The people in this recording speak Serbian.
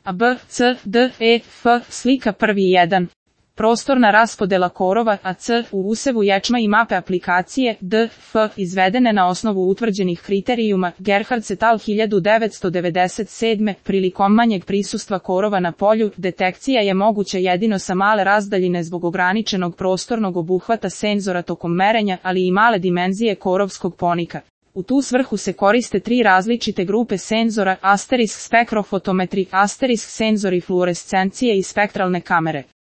A, B, C, D, E, F, slika 1.1. Prostorna raspodela korova, a C, u usevu ječma i mape aplikacije, D, F, izvedene na osnovu utvrđenih kriterijuma, Gerhardt et al. 1997. Prilikom manjeg prisustva korova na polju, detekcija je moguća jedino sa male razdaljine zbog ograničenog prostornog obuhvata senzora tokom merenja, ali i male dimenzije korovskog ponika. U tu svrhu se koriste 3 različite grupe senzora, asterisk spektrofotometri, asterisk senzori fluorescencije i spektralne kamere.